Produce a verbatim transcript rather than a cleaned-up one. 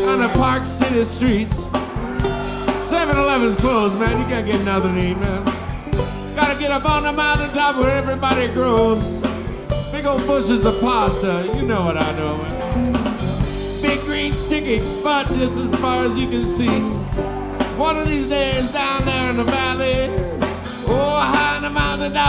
on the Park City streets. seven eleven's closed, man. You can't get nothing to eat, man. Gotta get up on the mountaintop where everybody grows. Big old bushes of pasta, you know what I know, man. Big green sticky butt just as far as you can see. One of these days down there in the valley, oh, high in the mountain,